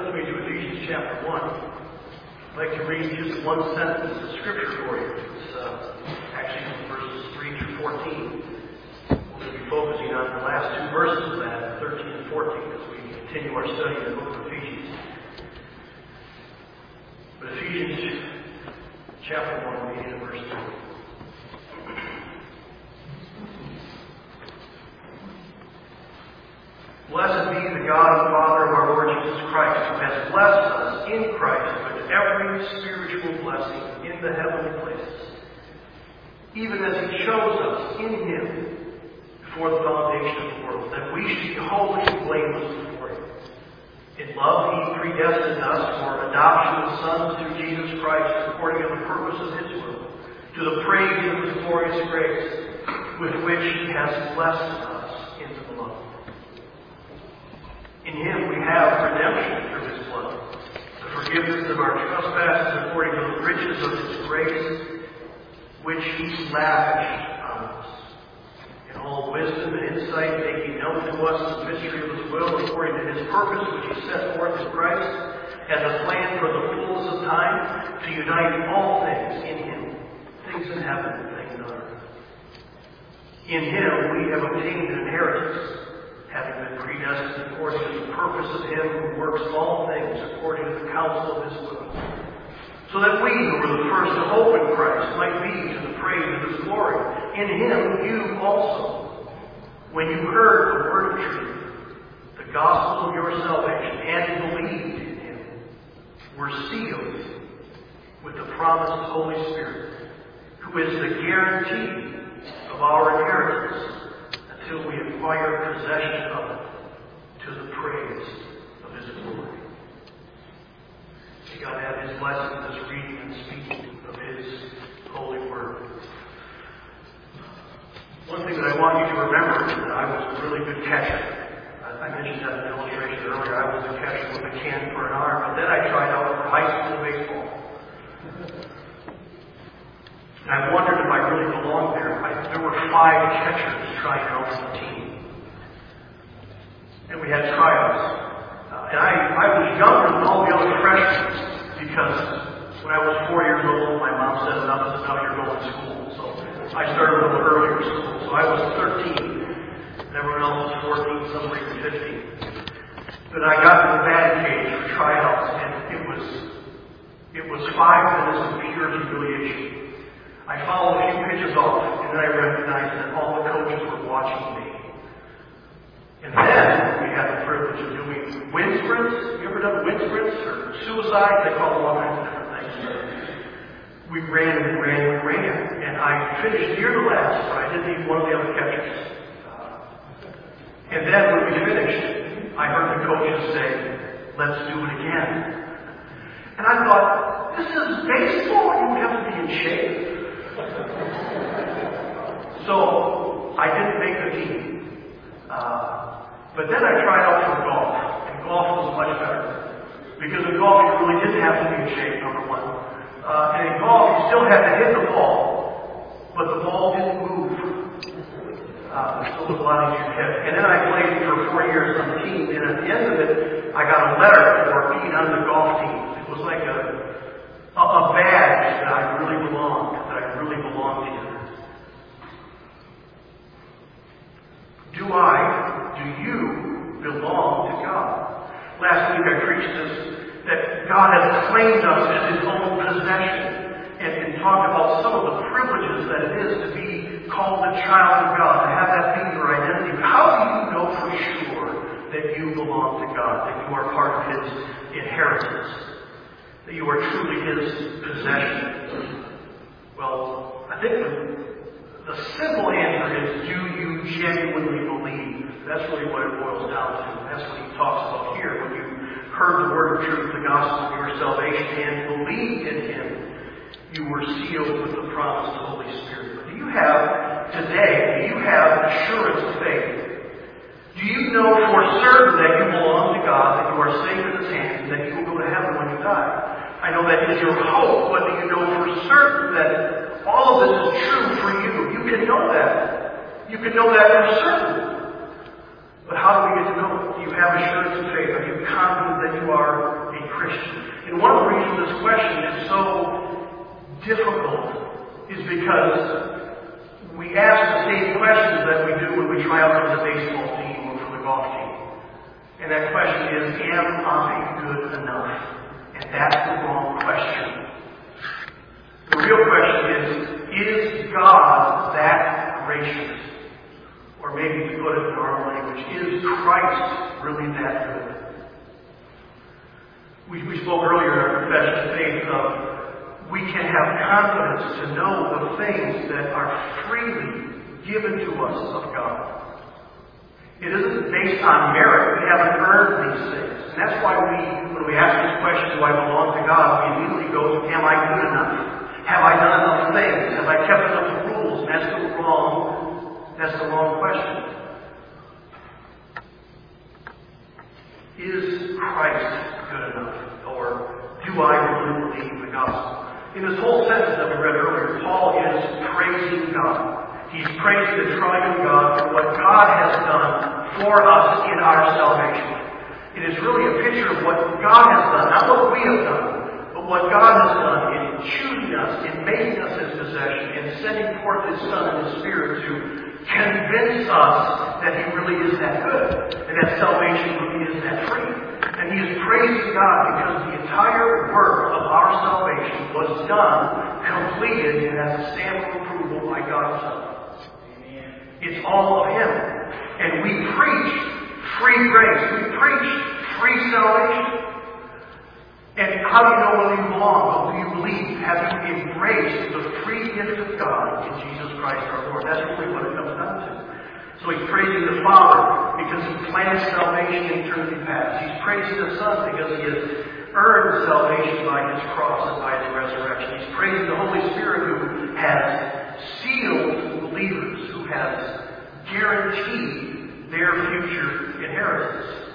with me to Ephesians chapter 1. I'd like to read just one sentence of Scripture for you. It's actually from verses 3 through 14. We're going to be focusing on the last two verses of that, 13 and 14, as we continue our study in the book of Ephesians. But Ephesians chapter 1, beginning in verse 2. Blessed be the God and Father of our Lord Jesus Christ, who has blessed us in Christ with every spiritual blessing in the heavenly places, even as He chose us in Him before the foundation of the world, that we should be holy and blameless before Him. In love He predestined us for adoption of sons through Jesus Christ, according to the purpose of His will, to the praise of His glorious grace, with which He has blessed us in the beloved. In Him we have redemption through His blood, the forgiveness of our trespasses according to the riches of His grace, which He lavished on us. In all wisdom and insight, making known to us the mystery of His will, according to His purpose, which He set forth in Christ, as a plan for the fullness of time, to unite all things in Him, things in heaven and things on earth. In Him we have obtained an inheritance, having been predestined according to the purpose of Him who works all things according to the counsel of His will, so that we, who were the first to hope in Christ, might be to the praise of His glory. In Him you also, when you heard the word of truth, the gospel of your salvation, and believed in Him, were sealed with the promised Holy Spirit, who is the guarantee of our inheritance, until we acquire possession of it, to the praise of His glory. May God have His blessing in this reading and speaking of His holy word. One thing that I want you to remember is that I was a really good catcher. I mentioned that in the illustration earlier. I was a catcher with a can for an arm, but then I tried out for high school baseball. And I wondered if I really belonged there. There were 5 catchers trying out for the team. And we had tryouts. And I was younger than all the other freshmen because when I was 4 years old, my mom said, enough is enough, you're going to school. So I started a little earlier school. So I was 13. And everyone else was 14, some were even 15. But I got to the batting cage for tryouts, and it was 5 minutes of pure humiliation. I followed a few pitches off, and then I recognized that all the coaches were watching me. And then we had the privilege of doing wind sprints. You ever done wind sprints or suicide? They call them all kinds of different things. We ran and ran and ran, and I finished near the last, but I didn't need one of the other catchers. And then when we finished, I heard the coaches say, "Let's do it again." And I thought, this is baseball. You have to be in shape. So I didn't make the team. But then I tried out for golf. And golf was much better. Because in golf you really didn't have to be in shape, number one. And in golf you still had to hit the ball. But the ball didn't move. So it was a lot easier to hit. And then I played for 4 years on the team. And at the end of it, I got a letter for being on the golf team. It was like a badge that I really belonged here. Do you belong to God? Last week I preached this, that God has claimed us as His own possession, and talked about some of the privileges that it is to be called a child of God, to have that be your identity. But how do you know for sure that you belong to God, that you are part of His inheritance, that you are truly His possession? Well, I think the simple answer is, do you genuinely believe? That's really what it boils down to. That's what he talks about here. When you heard the word of truth, the gospel of your salvation, and believed in Him, you were sealed with the promised Holy Spirit. But do you have assurance of faith? Do you know for certain that you belong to God, that you are safe in His hands, and that you will go to heaven when you die? I know that is your hope, but do you know for certain that all of this is true for you? You can know that. You can know that for certain. But how do we get to know it? Do you have assurance of faith? Are you confident that you are a Christian? And one of the reasons this question is so difficult is because we ask the same questions that we do when we try out for the baseball team or for the golf team. And that question is, am I good enough? And that's the wrong question. The real question is God that gracious? Or maybe to put it in our language, is Christ really that good? We spoke earlier in our confession of faith of we can have confidence to know the things that are freely given to us of God. It isn't based on merit. We haven't earned these things. And that's why when we ask this question, do I belong to God, we immediately go to, am I good enough? Have I done enough things? Have I kept enough rules? And that's the wrong question. Is Christ good enough? Or do I really believe the gospel? In this whole sentence that we read earlier, Paul is praising God. He's praising the triune God for what God has done for us in our salvation. It is really a picture of what God has done, not what we have done, but what God has done in choosing us, in making us His possession, and sending forth His Son and His Spirit to convince us that He really is that good, and that salvation really is that free. And he is praising God because the entire work of our salvation was done, completed, and has a stamp of approval by God Himself. It's all of Him. And we preach free grace. We preach free salvation. And how do you know whether you belong? Well, do you believe? Have you embraced the free gift of God in Jesus Christ our Lord? That's really what it comes down to. So he's praising the Father because He planned salvation in eternity past. He's praising the Son because He has earned salvation by His cross and by His resurrection. He's praising the Holy Spirit who has sealed believers, who has guaranteed their future inheritance.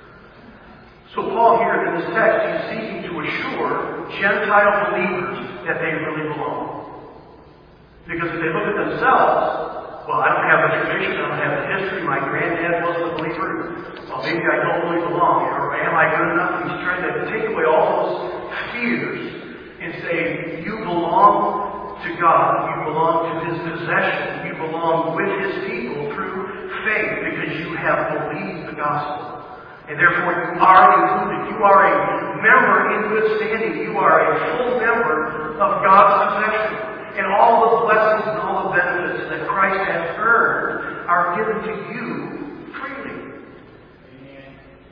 So Paul here in this text, he's seeking to assure Gentile believers that they really belong. Because if they look at themselves, well, I don't have the tradition, I don't have the history, my granddad wasn't a believer, well, maybe I don't really belong, or am I good enough? He's trying to take away all those fears and say, you belong to God, you belong to His possession, you belong with His people through faith because you have believed the gospel. And therefore you are included. You are a member in good standing. You are a full member of God's possession. And all the blessings and all the benefits that Christ has earned are given to you freely. Amen.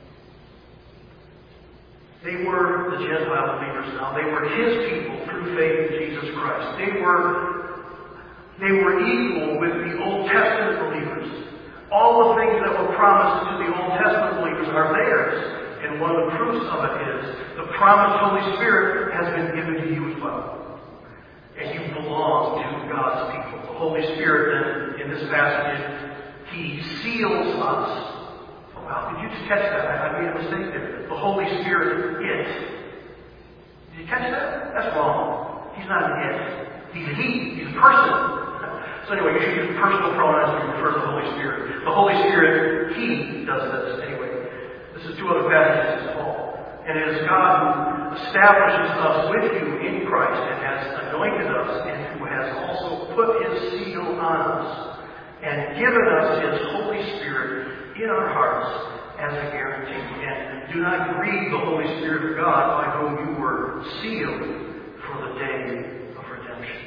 They were the Gentile believers now. They were His people through faith in Jesus Christ. They were equal with the Old Testament believers. All the things that were promised to the Old Testament believers are theirs. And one of the proofs of it is the promised Holy Spirit has been given to you as well. And you belong to God's people. The Holy Spirit, then, in this passage, He seals us. Oh, wow, did you just catch that? I made a mistake there. The Holy Spirit, it. Did you catch that? That's wrong. He's not an it. He's a He. He's a person. So anyway, you should use personal pronouns to refer to the Holy Spirit. The Holy Spirit, He does this. Anyway, this is two other passages in Paul. And it is God who establishes us with you in Christ and has anointed us and who has also put His seal on us and given us His Holy Spirit in our hearts as a guarantee. And do not grieve the Holy Spirit of God by whom you were sealed for the day of redemption.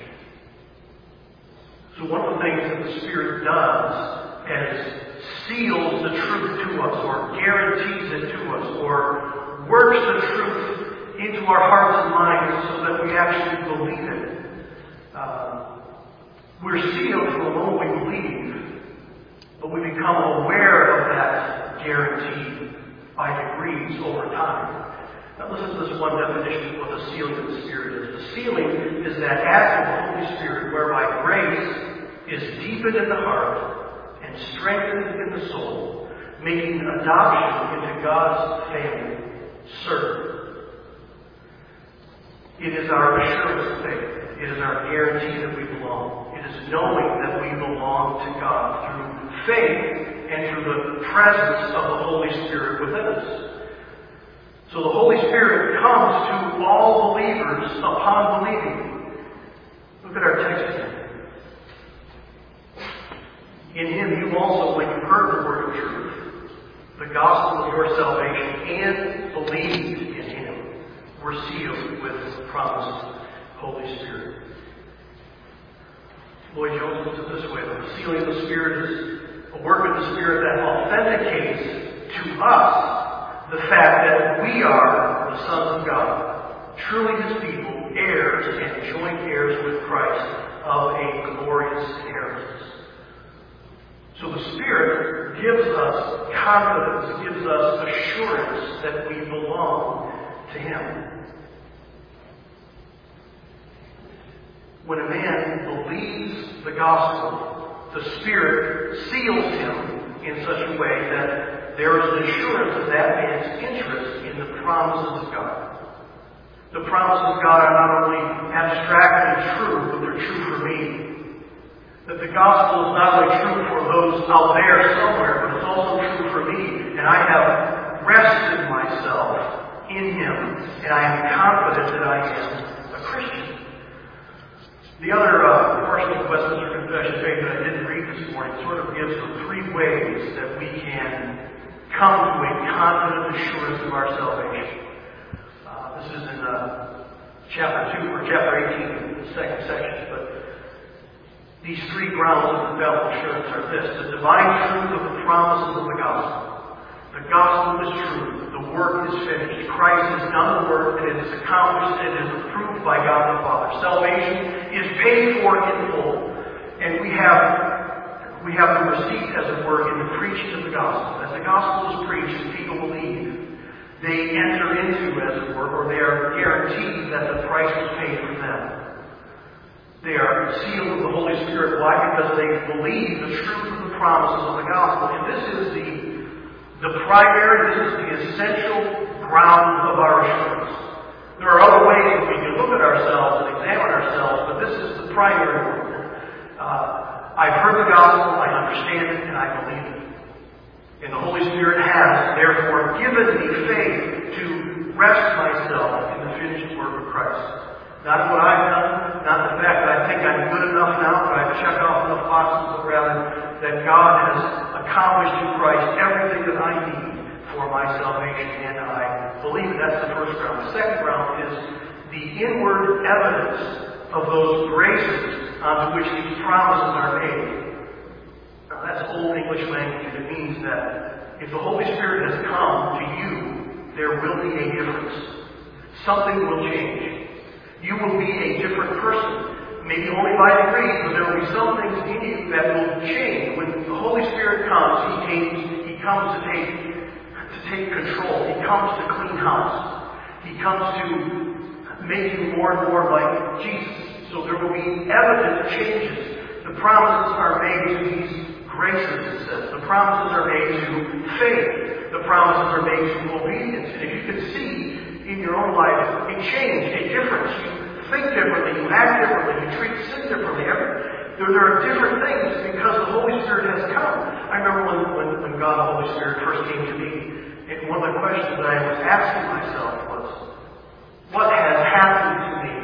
So one of the things that the Spirit does is seals the truth to us, or guarantees it to us, or works the truth into our hearts and minds so that we actually believe it. We're sealed from the moment we believe, but we become aware of that guarantee by degrees over time. Now listen to this one definition of what the sealing of the Spirit is. The sealing is that act of the Holy Spirit whereby grace is deepened in the heart and strengthened in the soul, making adoption into God's family certain. It is our assurance of faith. It is our guarantee that we belong. It is is knowing that we belong to God through faith and through the presence of the Holy Spirit within us. So the Holy Spirit comes to all believers upon believing. Look at our text again. In Him you also, when you heard the word of truth, the gospel of your salvation, and believed in Him, were sealed with the promised Holy Spirit. Lloyd Jones puts it this way: the sealing of the Spirit is a work of the Spirit that authenticates to us the fact that we are the sons of God, truly His people, heirs and joint heirs with Christ of a glorious inheritance. So the Spirit gives us confidence, gives us assurance that we belong to Him. When a man believes the gospel, the Spirit seals him in such a way that there is an assurance of that man's interest in the promises of God. The promises of God are not only abstractly true, but they're true for me. That the gospel is not only true for those out there somewhere, but it's also true for me. And I have rested myself in Him, and I am confident that I am a Christian. The other portion of the Westminster Confession of Faith that I didn't read this morning sort of gives the three ways that we can come to a confident assurance of our salvation. This is in chapter 2 or chapter 18, the second section. But these three grounds of infallible assurance are this: the divine truth of the promises of the gospel. The gospel is true. The work is finished. Christ has done the work, and it is accomplished, and it is approved by God the Father. Salvation is paid for in full, and we have the receipt, as it were, in the preaching of the gospel. As the gospel is preached and people believe, they enter into, as it were, or they are guaranteed that the price was paid for them. They are sealed with the Holy Spirit. Why? Because they believe the truth of the promises of the gospel. And this is the primary, this is the essential ground of our assurance. There are other ways that we can look at ourselves and examine ourselves, but this is the primary one. I've heard the gospel, I understand it, and I believe it. And the Holy Spirit has, therefore, given me faith to rest myself in the finished work of Christ. Not what I've done, not the fact that I think I'm good enough now, that I've checked off enough boxes, but rather that God has accomplished in Christ everything that I need for my salvation, and I believe it. That's the first ground. The second ground is the inward evidence of those graces onto which these promises are made. Now, that's old English language, and it means that if the Holy Spirit has come to you, there will be a difference. Something will change. You will be a different person. Maybe only by degrees, but there will be some things in you that will change. When the Holy Spirit comes, He comes to take control. He comes to clean house. He comes to make you more and more like Jesus. So there will be evident changes. The promises are made to these graces, it says. The promises are made to faith. The promises are made to obedience. And if you can see in your own life a change, a difference, you think differently, you act differently, you treat sin differently. There are different things because the Holy Spirit has come. I remember when God, the Holy Spirit, first came to me, and one of the questions that I was asking myself was, what has happened to me?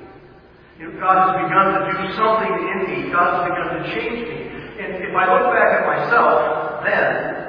God has begun to do something in me. God has begun to change me. And if I look back at myself, then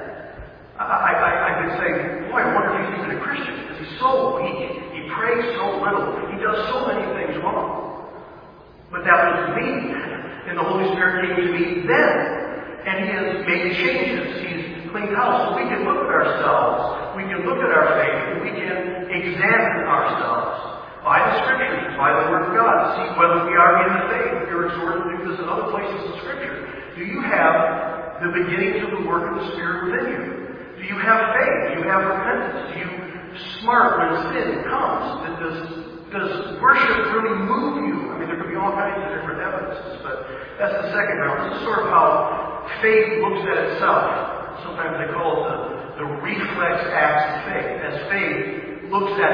I could say, boy, I wonder if he's even a Christian, because he's so weak. He prays so little. He does so many things wrong. But that was me. And the Holy Spirit came to me then. And He has made changes. He's cleaned house. So we can look at ourselves. We can look at our faith. And we can examine ourselves by the Scriptures, by the Word of God, to see whether we are in the faith. You're exhorted to do this in other places in Scripture. Do you have the beginnings of the work of the Spirit within you? Do you have faith? Do you have repentance? Do you smart when sin comes? Does worship really move you? I mean, there could be all kinds of different evidences, but that's the second round. This is sort of how faith looks at itself. Sometimes they call it the reflex acts of faith. As faith looks at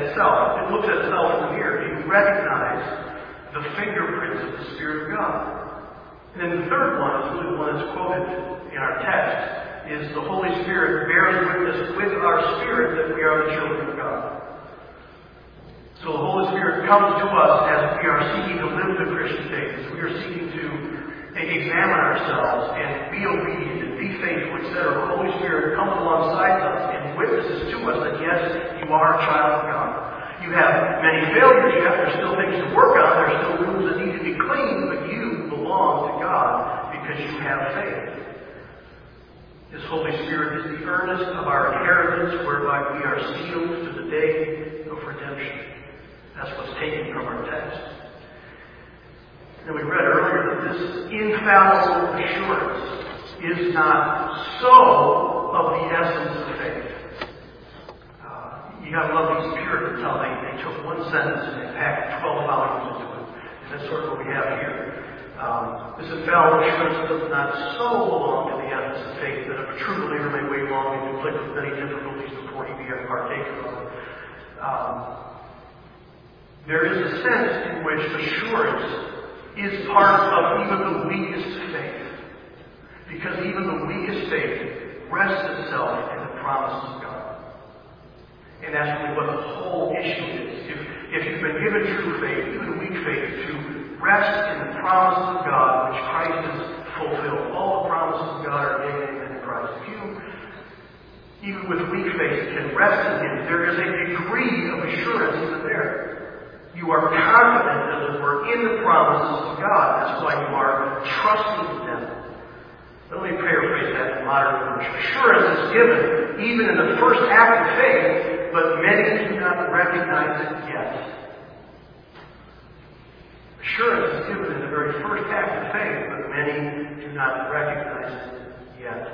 itself, it looks at itself in the mirror. Do you recognize the fingerprints of the Spirit of God? And then the third one is really the one that's quoted in our text, is the Holy Spirit bears witness with our spirit that we are the children of God. So the Holy Spirit comes to us as we are seeking to live the Christian faith, as we are seeking to examine ourselves and be obedient and be faithful, etc. The Holy Spirit comes alongside us and witnesses to us that yes, you are a child of God. You have many failures yet, there's still things to work on, there's still rooms that need to be cleaned, but you belong to God because you have faith. This Holy Spirit is the earnest of our inheritance, whereby we are sealed to the day of redemption. That's what's taken from our text. And we read earlier that this infallible assurance is not so of the essence of faith. You gotta love these Puritans, how they took one sentence and they packed 12 volumes into it. And that's sort of what we have here. This infallible assurance does not so belong to the essence of faith that if a true believer may wait long and conflict with many difficulties before he be a partaker of it. There is a sense in which assurance is part of even the weakest faith. Because even the weakest faith rests itself in the promises of God. And that's really what the whole issue is. If you've been given true faith, even weak faith, to rest in the promises of God, which Christ has fulfilled. All the promises of God are yea and amen in Christ. If you, even with weak faith, can rest in Him, there is a degree of assurance even there. You are confident, as it were, in the promises of God. That's why you are trusting in them. Let me paraphrase that in modern English. Assurance is given even in the first act of faith, but many do not recognize it yet. Assurance is given in the very first act of faith, but many do not recognize it yet.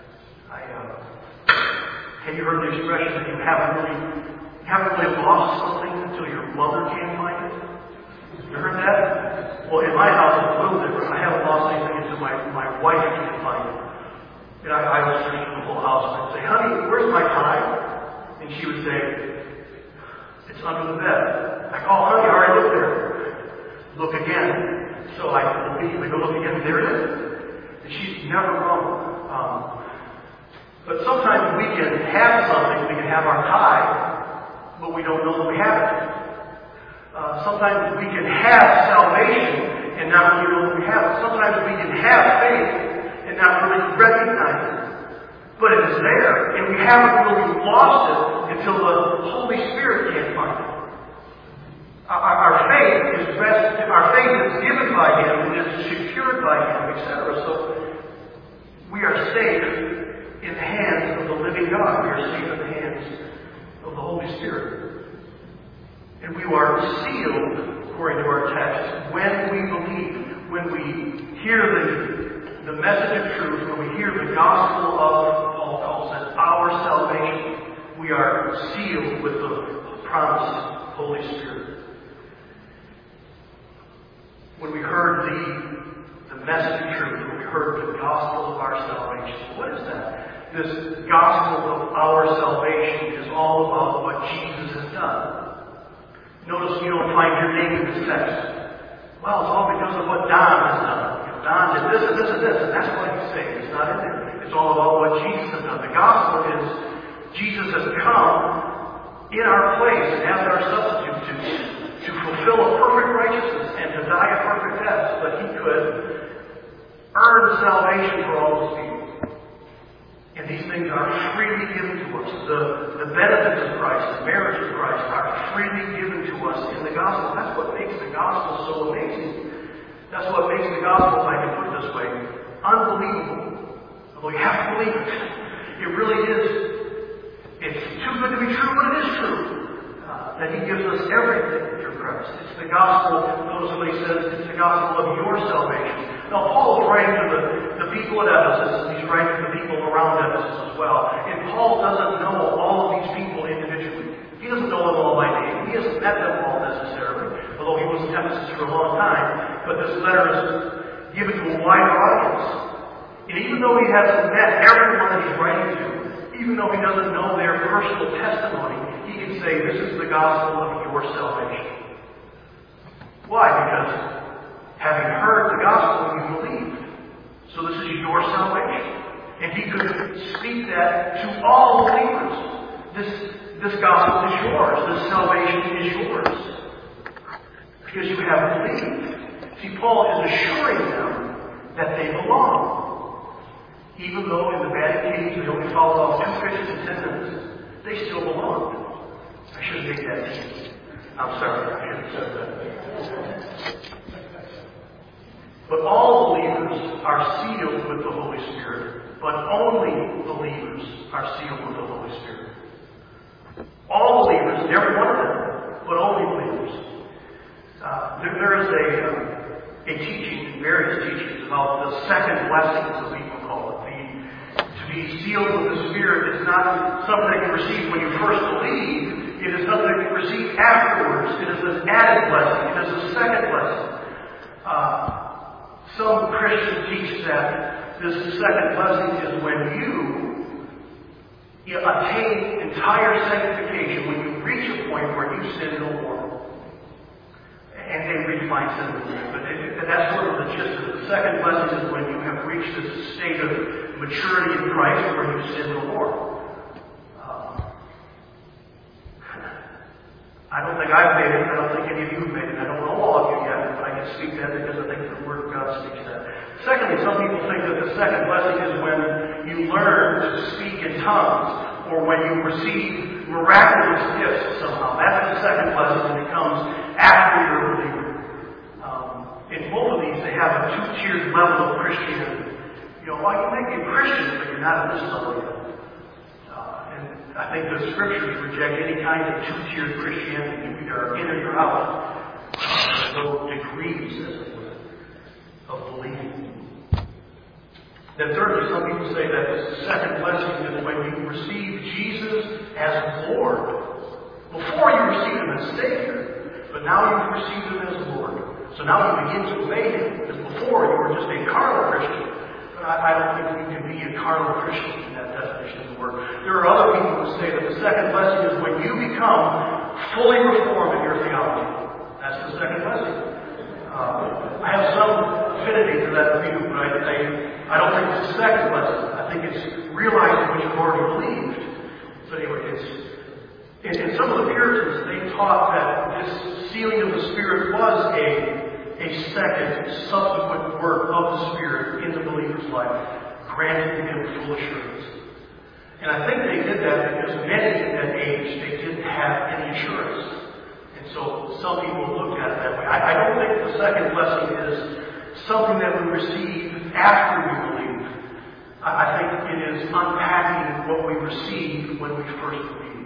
Have you heard the expression that you haven't really lost something until your mother can't find it? You heard that? Well, in my house it's a little different. I haven't lost anything until my wife can't find it. And I was searching the whole house and I'd say, honey, where's my tie? And she would say, it's under the bed. I go, oh, honey, I already looked there. Look again. So I go look again, there it is. And she's never wrong. But sometimes we can have something, we can have our tie, but we don't know that we have it. Sometimes we can have salvation and not really know that we have it. Sometimes we can have faith and not really recognize it. But it is there, and we haven't really lost it until the Holy Spirit can't find it. Our faith is given by Him, and is secured by Him, etc. So we are safe in the hands of the living God. We are safe in the hands of the Holy Spirit. And we are sealed, according to our text, when we believe, when we hear the message of truth, when we hear the gospel of, Paul calls it, our salvation. We are sealed with the promised Holy Spirit. When we heard the message of truth, when we heard the gospel of our salvation, what is that? This gospel of our salvation is all about what Jesus has done. Notice you don't find your name in this text. Well, it's all because of what Don has done. Don did this and this and this, and that's why he's saved. It's not in there. It's all about what Jesus has done. The gospel is Jesus has come in our place as our substitute to fulfill a perfect righteousness and to die a perfect death so that He could earn salvation for all His people. And these things are freely given to us. The benefits of Christ, the merits of Christ are freely given to us in the gospel. That's what makes the gospel so amazing. That's what makes the gospel, if I can put it this way, unbelievable. Although you have to believe it. It really is. It's too good to be true, but it is true. That He gives us everything through Christ. It's the gospel, notice what he says, it's the gospel of your salvation. Now, Paul is writing to the people at Ephesus, and he's writing to the people around Ephesus as well. And Paul doesn't know all of these people individually. He doesn't know them all by name. He hasn't met them all necessarily, although he was in Ephesus for a long time. But this letter is given to a wider audience. And even though he hasn't met everyone that he's writing to, even though he doesn't know their personal testimony, he can say, this is the gospel of your salvation. Why? Because having heard the gospel, you believe. So this is your salvation. And he could speak that to all believers. This gospel is yours. This salvation is yours. Because you have believed. See, Paul is assuring them that they belong. Even though in the Vatican Age they only followed off 2 Christian attendants, they still belonged. I shouldn't make that deep. I'm sorry, I shouldn't have said that. But all believers are sealed with the Holy Spirit. But only believers are sealed with the Holy Spirit. All believers, every one of them, but only believers. There is a teaching, various teachings about the second blessing, as people call it. To be sealed with the Spirit is not something that you receive when you first believe. It is something that you receive afterwards. It is an added blessing. It is a second blessing. Some Christians teach that this second blessing is when you attain entire sanctification, when you reach a point where you sin no more. And they redefine sin. But that's sort of the gist of it. The second blessing is when you have reached this state of maturity in Christ where you sin no more. I don't think I've made it. I don't think any of you have made it. I don't know all of you yet, but I can speak that because I think the Word of God speaks that. Secondly, some people think that the second blessing is when you learn to speak in tongues or when you receive miraculous gifts somehow. That's the second blessing, and it comes after you're a believer. In both of these, they have a two-tiered level of Christianity. You may be a Christian, but you're not at this level yet. I think the Scriptures reject any kind of two-tiered Christianity. You either are in or you're out. There's no degrees, as it were, of believing. Then thirdly, some people say that the second blessing is when you receive Jesus as Lord. Before you received Him as Savior, but now you've received Him as Lord. So now you begin to obey Him. Because before you were just a carnal Christian. But I don't think you can be a carnal Christian in that definition of the word. There are other people who say that the second blessing is when you become fully reformed in your theology. That's the second blessing. I have some affinity to that view, but I don't think it's the second blessing. I think it's realizing what you've already believed. So anyway, in some of the Puritans, they taught that this sealing of the Spirit was a second, subsequent work of the Spirit in the believer's life, granting him full assurance. And I think they did that because many in that age, they didn't have any assurance. And so some people looked at it that way. I don't think the second blessing is something that we receive after we believe. I think it is unpacking what we receive when we first believe.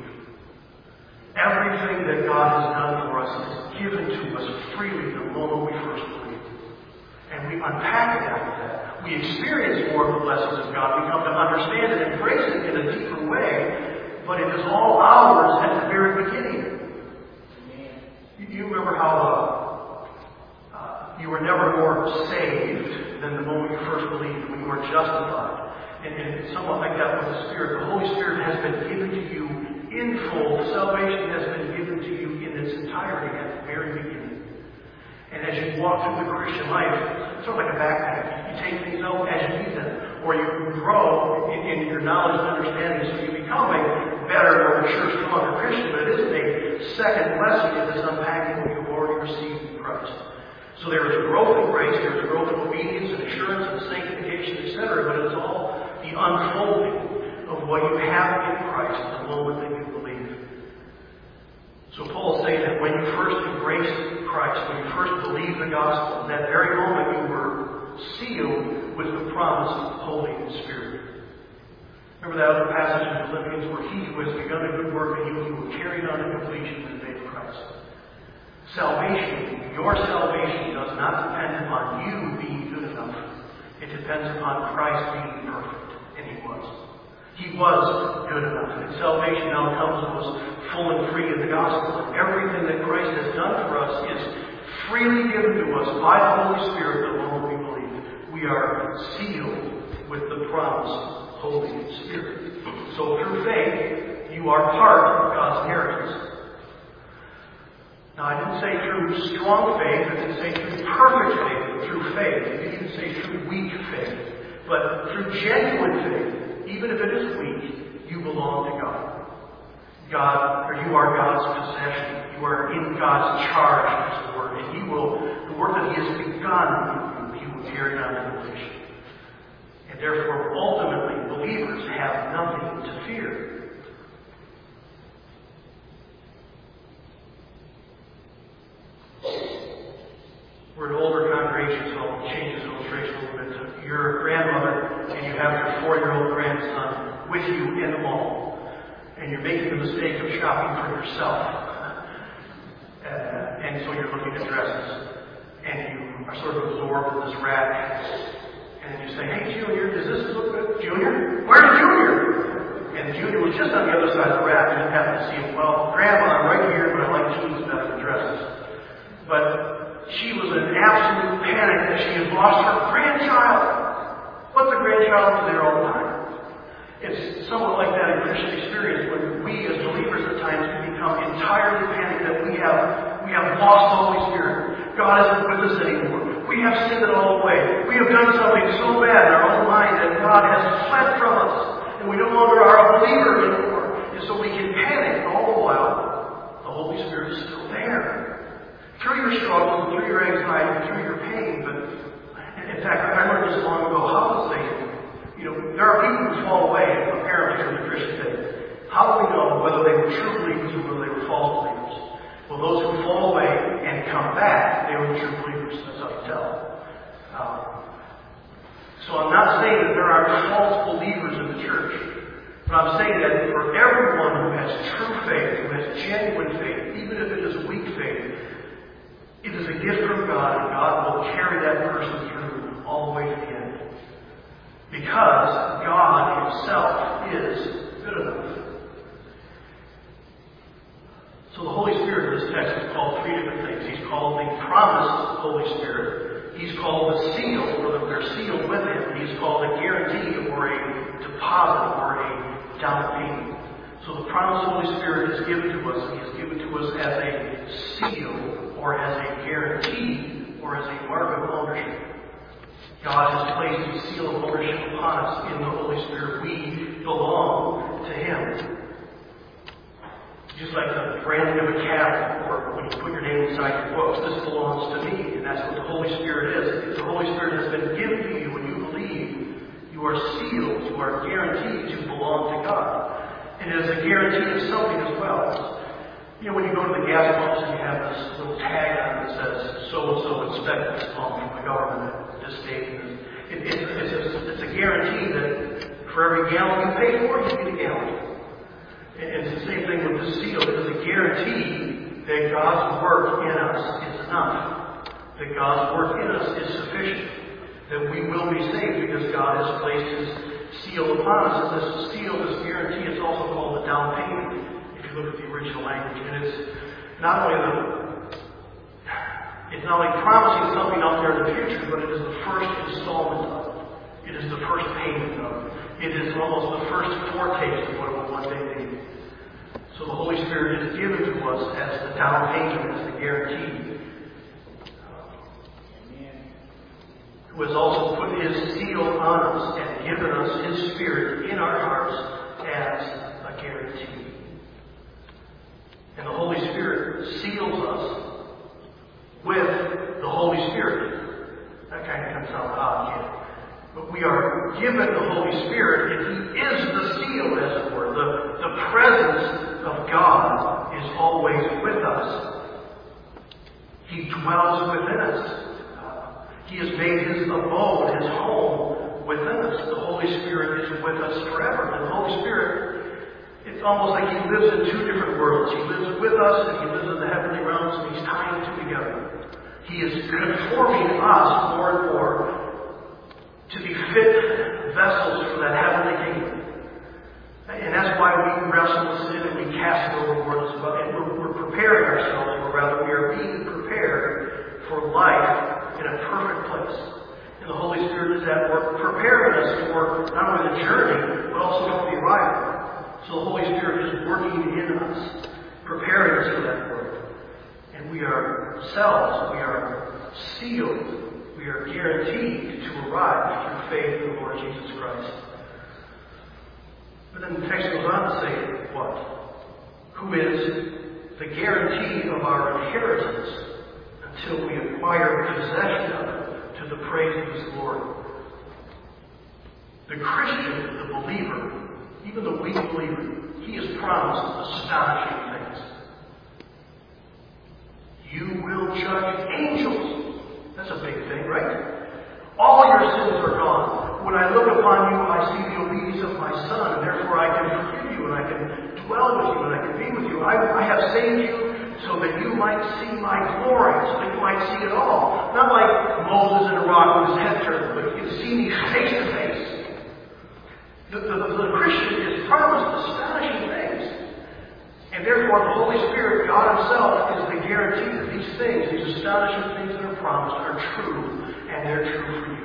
Everything that God has done for us is given to us freely the moment we first believe. And we unpack it after that. We experience more of the blessings of God. We come to understand and embrace it in a deeper way. But it is all ours at the very beginning. You remember how you were never more saved than the moment you first believed, when you were justified. And somewhat like that with the Spirit. The Holy Spirit has been given to you in full. Salvation has been given to you in its entirety at the very beginning. And as you walk through the Christian life, it's sort of like a backpack. You take things out as you need them. Or you grow in your knowledge and understanding, so you become a better, more mature, stronger Christian. But it isn't a second blessing. It is unpacking what you've already received in Christ. So there is growth in grace, there is growth in obedience and assurance and sanctification, etc. But it's all the unfolding of what you have in Christ the moment that you believe. So Paul's saying that when you first embraced Christ, when you first believed the gospel, in that very moment you were sealed with the promise of Holy Spirit. Remember that other passage in Philippians where he who has begun a good work in you, he will carry it on to completion in the day of Christ. Salvation, your salvation does not depend upon you being good enough. It depends upon Christ being perfect. And He was. He was good enough. And salvation now comes to us full and free in the gospel. And everything that Christ has done for us is freely given to us by the Holy Spirit the moment we believe. We are sealed with the promised Holy Spirit. So through faith, you are part of God's inheritance. Now, I didn't say through strong faith. I didn't say through perfect faith, but through faith. I didn't say through weak faith. But through genuine faith, even if it is weak, you belong to God. You are God's possession. You are in God's charge, as it were. And the work that He has begun in you, He will carry on in relation. And therefore, ultimately, believers have nothing to fear. We're an older congregation, so I'll change this illustration a little bit. You're a grandmother, and you have your 4-year-old grandson with you in the mall. And you're making the mistake of shopping for yourself. And so you're looking at dresses. And you are sort of absorbed in this rack. And you say, "Hey, Junior, does this look good? Junior? Where's Junior?" And Junior was just on the other side of the rack. You didn't happen to see him. "Well, Grandma, I'm right here, but I like jeans better than dresses." But she was in absolute panic that she had lost her grandchild. But the grandchild was there all the time. It's somewhat like that in Christian experience when we as believers at times can become entirely panicked that we have lost the Holy Spirit. God isn't with us anymore. We have sinned it all away. We have done something so bad in our own mind that God has fled from us. And we no longer are a believer anymore. And so we can panic all the while. The Holy Spirit is still there. Through your struggles, through your anxiety, through your pain. But in fact, I learned this long ago. How to say, there are people who fall away, apparently, from the Christian faith. How do we know whether they were true believers or whether they were false believers? Well, those who fall away and come back, they were the true believers. That's how you tell. So I'm not saying that there are false believers in the church. But I'm saying that for everyone who has true faith, who has genuine faith, even if it is weak faith, it is a gift from God, and God will carry that person through all the way to the end. Because God Himself is good enough. So the Holy Spirit in this text is called 3 different things. He's called the promised Holy Spirit. He's called the seal, or that we're sealed with Him. He's called a guarantee, or a deposit, or a down payment. So the promised Holy Spirit is given to us. He is given to us as a seal, or as a guarantee, or as a mark of ownership. God has placed His seal of ownership upon us in the Holy Spirit. We belong to Him. Just like the branding of a cattle, or when you put your name inside your books, this belongs to me, and that's what the Holy Spirit is. If the Holy Spirit has been given to you when you believe, you are sealed, you are guaranteed to belong to God. And it is a guarantee of something as well. When you go to the gas pumps and you have this little tag on it that says, so-and-so inspected this pump from the government at this state. It's a guarantee that for every gallon you pay for, you get a gallon. And it's the same thing with the seal. It is a guarantee that God's work in us is enough. That God's work in us is sufficient. That we will be saved because God has placed His seal upon us. And this seal, this guarantee, is also called the down payment. Look at the original language, and it's not only promising something out there in the future, but it is the first installment of it. It is the first payment of it. It is almost the first foretaste of what it will one day be. So the Holy Spirit is given to us as the down payment, as the guarantee. Who has also put His seal on us and given us His Spirit in our hearts as a guarantee. And the Holy Spirit seals us with the Holy Spirit. That kind of can sound odd, can't it? But we are given the Holy Spirit, and He is the seal, as it were. The presence of God is always with us. He dwells within us. He has made His abode, His home, within us. The Holy Spirit is with us forever. And the Holy Spirit, it's almost like He lives in two different worlds. He lives with us and He lives in the heavenly realms, and He's tying the two together. He is conforming us more and more to be fit vessels for that heavenly kingdom. And that's why we wrestle with sin and we cast it overboard as well. And we're preparing ourselves, or rather we are being prepared for life in a perfect place. And the Holy Spirit is at work preparing us for not only the journey, but also for the arrival. So the Holy Spirit is working in us, preparing us for that work. And we are sealed, we are guaranteed to arrive through faith in the Lord Jesus Christ. But then the text goes on to say, what? Who is the guarantee of our inheritance until we acquire possession of it to the praise of His glory. The Christian, the believer, even the weak believer, he is promised astonishing things. You will judge angels. That's a big thing, right? All your sins are gone. When I look upon you, I see the obedience of my Son, and therefore I can forgive you, and I can dwell with you, and I can be with you. I have saved you so that you might see my glory, so that you might see it all. Not like Moses in a rock with his head turned, but you can see me face to face. The Christian is promised astonishing things. And therefore the Holy Spirit, God Himself, is the guarantee that these things, these astonishing things that are promised, are true, and they're true for you.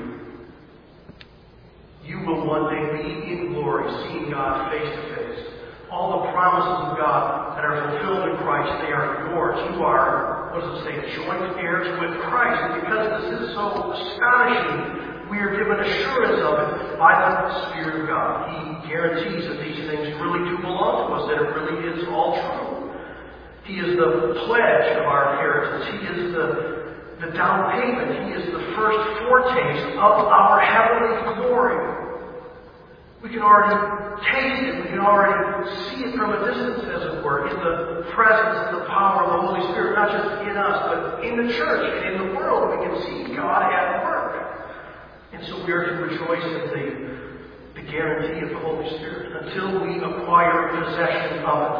You will one day be in glory, seeing God face to face. All the promises of God that are fulfilled in Christ, they are yours. You are, what does it say, joint heirs with Christ. And because this is so astonishing, we are given assurance of it by the Spirit of God. He guarantees that these things really do belong to us, that it really is all true. He is the pledge of our inheritance. He is the down payment. He is the first foretaste of our heavenly glory. We can already taste it. We can already see it from a distance, as it were, in the presence and the power of the Holy Spirit, not just in us, but in the church and in the world. We can see God at work. And so we are to rejoice in the guarantee of the Holy Spirit until we acquire possession of it.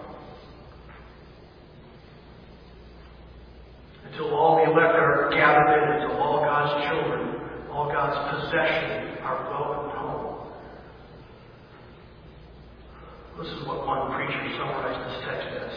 Until all the elect are gathered in, until all God's children, all God's possessions are welcomed home. This is what one preacher summarized this text as.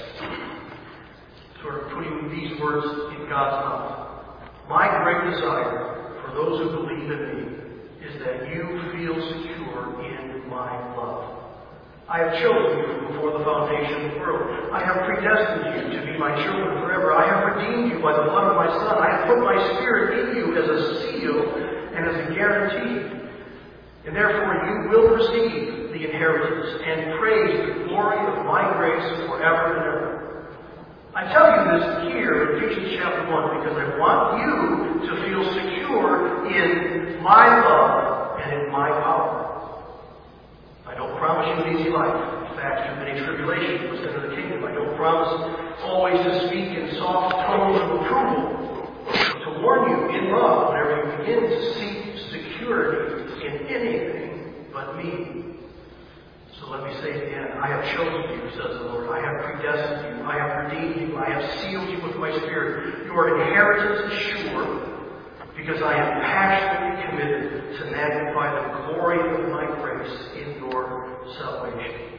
Sort of putting these words in God's mouth. My great desire for those who believe in me is that you feel secure in my love. I have chosen you from before the foundation of the world. I have predestined you to be my children forever. I have redeemed you by the blood of my Son. I have put my Spirit in you as a seal and as a guarantee. And therefore you will receive the inheritance and praise the glory of my grace forever and ever. I tell you this here in Ephesians chapter 1 because I want you to feel secure in my love and in my power. I don't promise you an easy life. In fact, through many tribulations, you'll enter the kingdom. I don't promise always to speak in soft tones of approval, but to warn you in love whenever you begin to seek security in anything but me. So let me say it again. I have chosen you, says the Lord. I have predestined you. I have redeemed you. I have sealed you with my Spirit. Your inheritance is sure because I am passionately committed to magnify the glory of my grace in your salvation.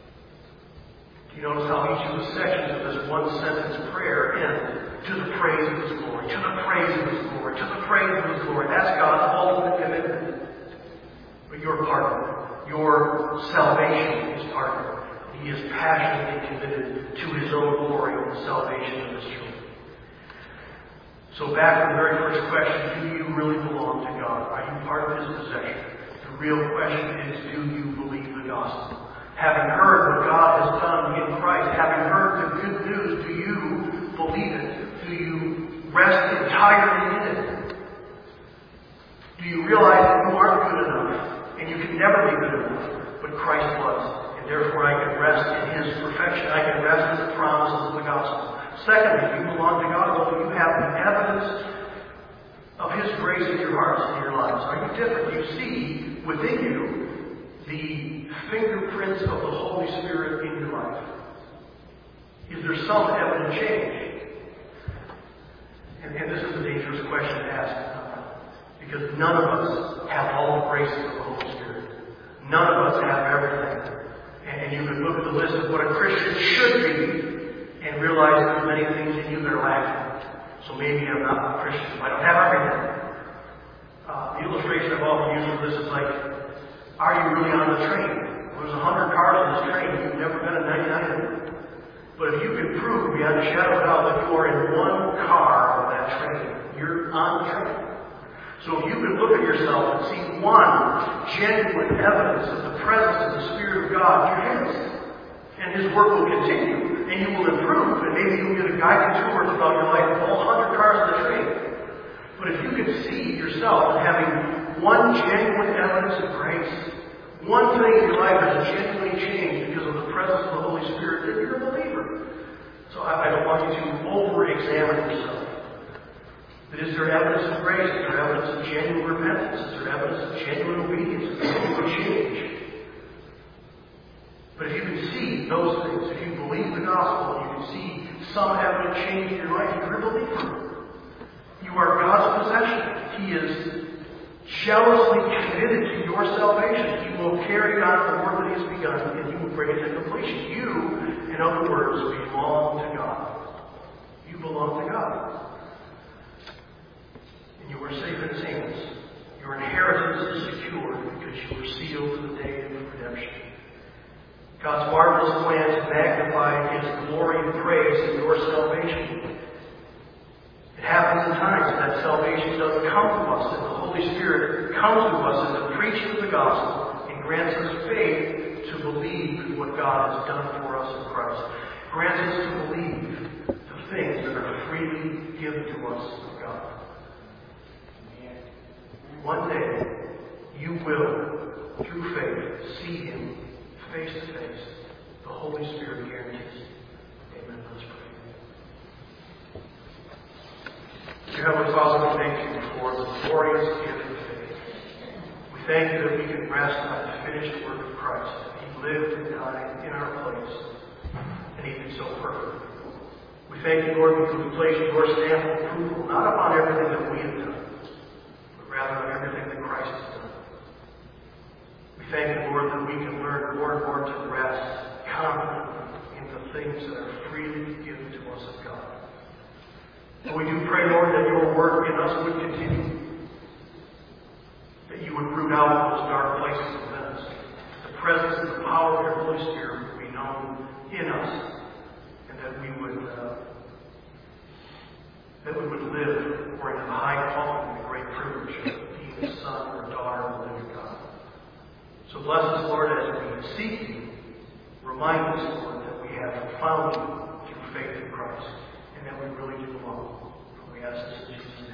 Do you notice how each of the sections of this one-sentence prayer end? To the praise of His glory, to the praise of His glory, to the praise of His glory. That's God's ultimate commitment. But you're part of it. Your salvation is part of it. He is passionately committed to His own glory and the salvation of His children. So back to the very first question, do you really belong to God? Are you part of His possession? The real question is, do you believe the gospel? Having heard what God has done in Christ, having heard the good news, do you believe it? Do you rest entirely in it? Do you realize that you aren't good enough, and you can never be good enough, but Christ was, and therefore I can rest in His perfection. I can rest in the promises of the gospel. Secondly, you belong to God, although you have the evidence of His grace in your hearts and your lives. Are you different? Do you see within you the fingerprints of the Holy Spirit in your life? Is there some evident change? And this is a dangerous question to ask, because none of us have all the graces of the Holy Spirit. None of us have everything. And you could look at the list of what a Christian should be and realize there's many things in you that are lacking. So maybe I'm not a Christian. I don't have everything. The illustration I've often used for this is like, are you really on the train? Well, there's 100 cars on this train. You've never been in 99 of them. But if you can prove beyond a shadow of doubt that you are in one car of that train, you're on the train. So if you can look at yourself and see one genuine evidence of the presence of the Spirit of God, you're His. And His work will continue, and you will improve, and maybe you'll get a guided tour throughout your life of all 100 cars in the train. But if you can see yourself as having one genuine evidence of grace, one thing in your life has genuinely changed because of the presence of the Holy Spirit, then you're a believer. So I don't want you to over-examine yourself. But is there evidence of grace? Is there evidence of genuine repentance? Is there evidence of genuine obedience? Is there genuine change? But if you can see those things, if you believe the gospel, you can see some evident change in your life, you're a believer. You are God's possession. He is jealously committed to your salvation. He will carry on the work that He has begun, and He will bring it to completion. You, in other words, belong to God. You belong to God. And you are safe in His hands. Your inheritance is secure because you were sealed for the day of redemption. God's marvelous plan to magnify His glory and praise in your salvation. It happens in times that salvation doesn't come to us, and the Holy Spirit comes to us in the preaching of the gospel and grants us faith to believe what God has done for us in Christ. Grants us to believe the things that are freely given to us of God. One day, you will, through faith, see Him face to face. The Holy Spirit guarantees. Amen. Let's pray. Dear Heavenly Father, we thank You for the glorious gift of faith. We thank You that we can rest on the finished work of Christ. He lived and died in our place, and He did so perfectly. We thank You, Lord, because we place Your stamp of approval, not upon everything that we have done, but rather on everything that Christ has done. We thank You, Lord, that we can learn more and more to rest confidently in the things that are freely given to us of God. And we do pray, Lord, that Your work in us would continue, that You would root out those dark places within us. The presence and the power of Your Holy Spirit would be known in us, and that we would live according to the high calling and the great privilege of being the son or daughter of the living God. So bless us, Lord, as we seek You. Remind us, Lord, that we have found You through faith in Christ, and that we really do belong. We ask this in Jesus' name.